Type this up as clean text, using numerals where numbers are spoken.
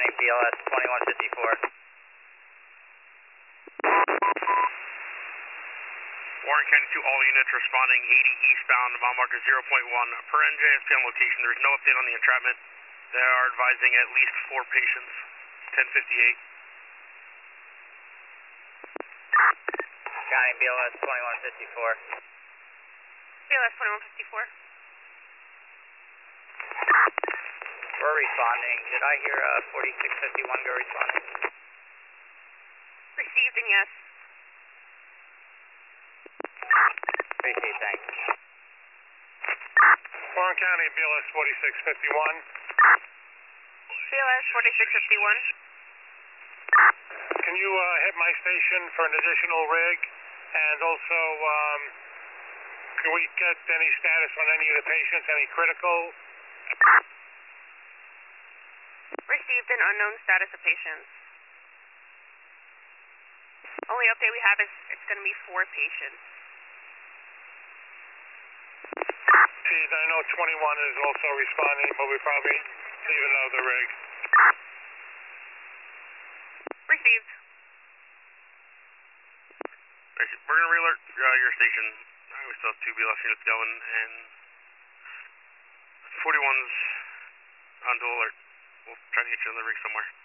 County, BLS 2154. Warren County to all units responding 80 eastbound, mile marker 0.1. Per NJSP on location, there's no update on the entrapment. They are advising at least 4 patients. 1058. County, BLS 2154. BLS 2154. We're responding. Did I hear 4651 go responding? Received and yes. Appreciate it, thanks. Warren County, BLS 4651. BLS 4651. Can you hit my station for an additional rig? And also, can we get any status on any of the patients, any critical? Received an unknown status of patients. Only update we have is it's going to be 4 patients. Geez, I know 21 is also responding, but we probably leave another rig. Received. We're going to re-alert your station. We still have 2 BLS units going, and 41's on dual alert. We'll try to get you on the rig somewhere.